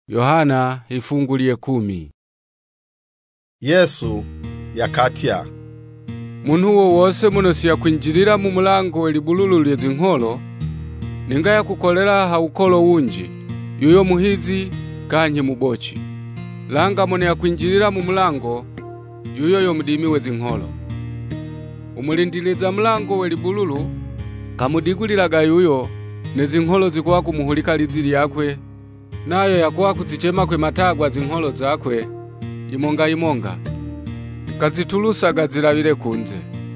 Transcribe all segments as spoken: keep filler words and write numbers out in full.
Yohana ifungulie kumi. Yesu yakatya, Muntu uwo wose muno siya kwinjirira mu mulango welibululu lye zinkholo, ninga yakukolera haukolo wunji, yuyo muhizi kanye mubochi. Langa mone ya kwinjirira mu mulango, yuyo yo mudimi we zinkholo. Umulindiliza mulango welibululu, kamudiguliraga yuyo, ne zinkholo zikuwa kumuhulika lizili yakwe, nayo yakuwa kuzichema kwe matagwa zinkholo zakwe, imonga imonga. Kazitulusaga zilavire kunze.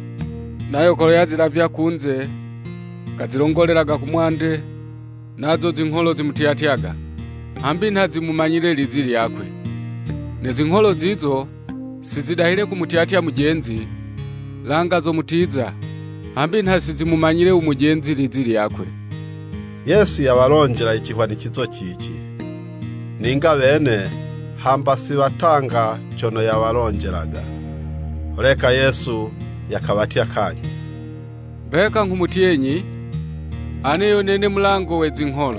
Nayo kolo yazilavya kunze, kazilongoleraga kumwande, nazo zinkholo zimutiatyaga. Hambi ntazimumanyire lizili yakwe. Ne zinkholo zizo, sizidahile kumutiatya mujenzi, langa zo mutiza, hambi ntazimumanyire umujenzi lizili yakwe. Yesu yabalonjera ikihwanikizo kiki. Ninga bene hamba sibatanga chono yabalonjeraga. Oleka Yesu yakabatya kanyi. Beka nk'umutienyi, ane yonene mulango we zinkholo.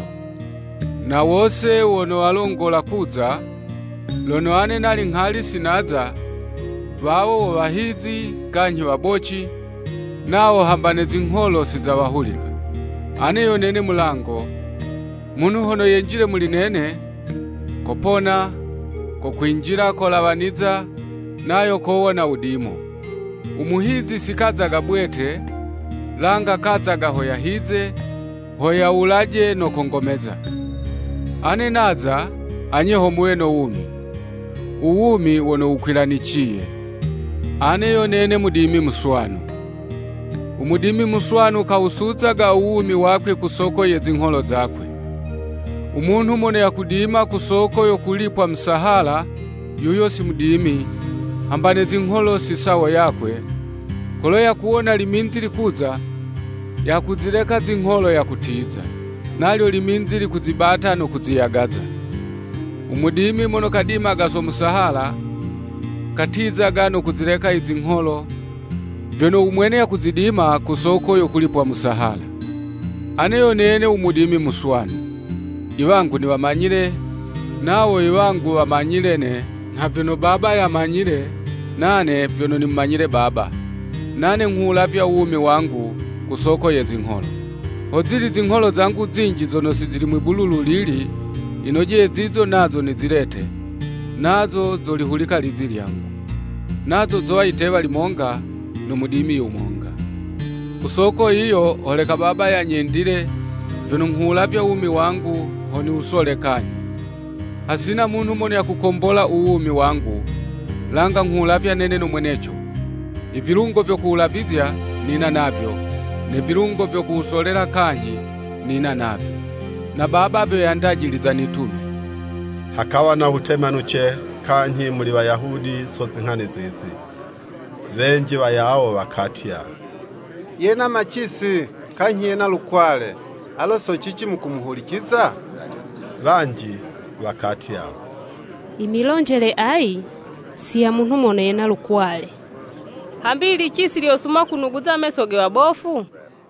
Na wose wono walongola kuza, lono ane nali nkhali sinaza, bawo wabahizi kanyi wabochi, nao hambane zinkholo sizawahulika. Ane yonene mulango, munu hono yenjire mulinene, kopona, kokwinjira kolabaniza, nayo kowona udimo. Umuhizi sikazaga bwete, langa kazaga hoya hize, hoya ulaje no kongomeza. Ane naza, anyeho mweno umi. Uwumi wono ukwilanichiye. Ane yonene mudimi muswanu. Umudimi muswanu kawusuzaga uwumi wakwe kusoko ye zinkholo zakwe. Umuntu mone yakudima kusoko yo kulipwa msahala, yuyo si mudimi, hambane zinkholo si sawa yakwe. Kolo ya kuona liminzi likuza, ya kuzileka zinkholo ya kutiza, nalyo liminzi likuzibata no kuziyagaza. Umudimi mono kadima gaso msahala, katiza gano kuzileka izinkholo, vyono umwene ya kuzidima kusoko yo kulipwa msahala. Ane yonene umudimi muswanu. Iwangu ni wamanyire, nawo iwangu wamanyirene, na vyono baba yamanyire, nane vyono ni mmanyire baba. Nane nkulavya uumi wangu kusoko ye zinkholo. Hozili zinkholo zangu zinji zono sizili mwibululu lili, inoje zizo nazo nizilete, nazo zolihulika lizili yangu. Nazo zoa iteva limonga, no mudimi yumonga. Kusoko iyo, holeka baba ya nyendile, vyono nkulavya uumi wangu, honi usole kanyi. Hasina muntu mone ya kukombola uumi wangu, langa nkulavya nene no mwenecho. Ivilungo vyo kuulavizya nina navyo, ne vilungo vyo kuusolera kanyi nina navyo. Na baba vyo yandajiliza nitume. Hakawa na utemanuche kanyi muli Wayahudi so zinkhani zizi. Venji bayao bakatya, Yena machisi kanyi yena lukwale, alo so chichi mukumuhulikiza? Vanji bakatya, Imilonjele ai, siya muntu mone yena lukwale. Hambili chisi liosuma kunuguza mesoge wabofu?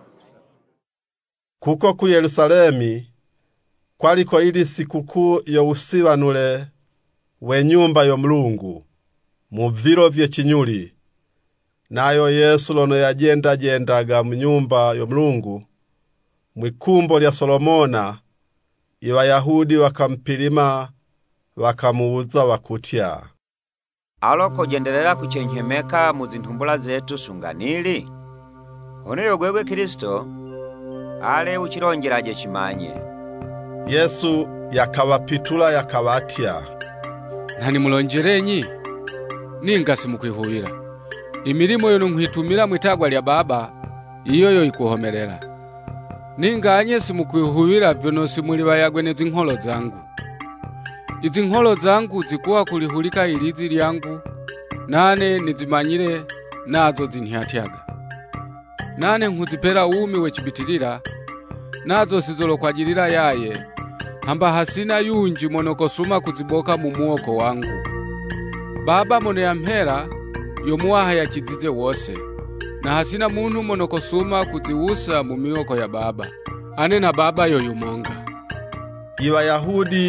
Kuko ku Yerusalemi, kwaliko ili sikukuu yo usibanule we nyumba yo Mulungu, mu vilo vye chinyuli. Nayo Yesu lono yajenda jendaga mu nyumba yo Mulungu, mwikumbo lya Solomona, Iwayahudi wakampilima, wakamuuza wakutya, Aloko jendelela kuchenjemeka mu zintumbula zetu sunganili? Honeyo gwegwe Kristo, ale uchilonjeraje chimanye. Yesu yakabapitula yakabatya, Nani mulonjerenyi? Ninga simukwihubira. Imirimo yono nkwitumira mwitagwa lya baba, iyo yo ikuhomerera. Ninga anye simukwihubira vyono simuli bayagwe ne zinkholo zangu. Izinkholo zangu zikuwa kulihulika ilizi lyangu, nane nizimanyire nazo zinhiatyaga. Nane nkuzipera uumi wechibitilira, nazo sizolo kwa jirira yaye, hamba hasina yunji monokosuma kuziboka mumuoko wangu. Baba mone ya mhera, yomuaha ya chizize wose, na hasina muntu monokosuma kuziwusa mumioko ya baba. Ane na baba yo yumonga. Iwayahudi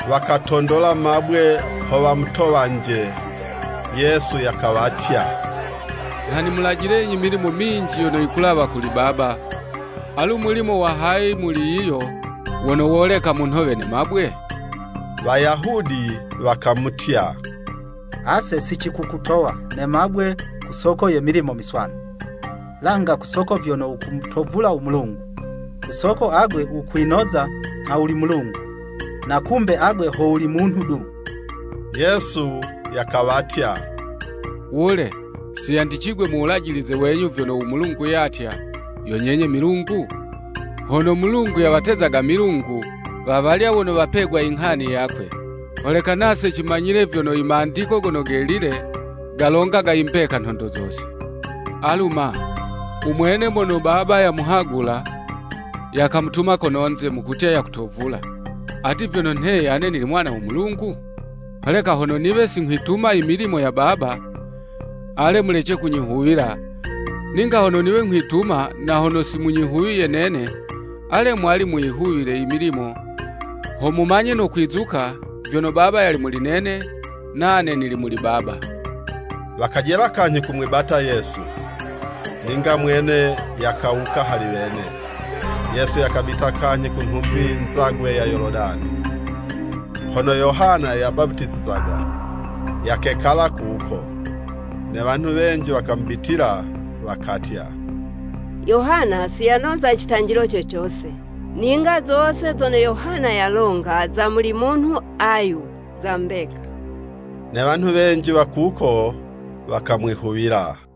Wakatondola mabwe ho bamutobanje. Yesu yakabatya, Hani mulajirenyi milimo minji yono ikulaba kuli Baba. Alu mulimo wa hai muli iyo wono woleka munhove ne mabwe? Bayahudi wakamutya, Ase sichikukutowa ne mabwe kusoko ye milimo miswanu. Langa kusoko vyono ukumutovula umulungu. Kusoko agwe ukwinoza ha uli mulungu. Na kumbe agwe ho uli muntu du. Yesu yakabatya, Ule, siyandichigwe muulajilize wenyu vyono umulungu yatya, yonyenye milungu? Hono mulungu yawatezaga milungu, babalya wono bapegwa inghani yakwe. Oleka nase chimanyire vyono imandiko gono gelile, galongaga impeka ntondo zose. Aluma, umwene mono Baba ya muhagula, yakamutuma kononze mukutya ya kutovula. Ati vyono nhe ane nili mwana wa mulungu? Oleka hono niwe singhituma imilimo ya Baba, ale muleche kunyihuwira. Ninga hono niwe nghituma na hono simunyihuwiye nene, ale mwali muyihuwire imilimo. Homumanye no kwizuka, vyono Baba yali muli nene, nane nili muli Baba. Wakajela kanyi kumwibata Yesu. Ninga mwene yakauka hali bene. Yesu yakabita kanyi kunhumbi nzagwe ya Yorodani. Hono Yohana yabaptizaga, yakekala kuko. Ne bantu benji wakambitira wakatya, Yohana siyanonza chitangiro chochose. Ninga zose zono Yohana yalonga za muli muntu ayu zambeka. Ne bantu benji wakuko wakamwihuwira.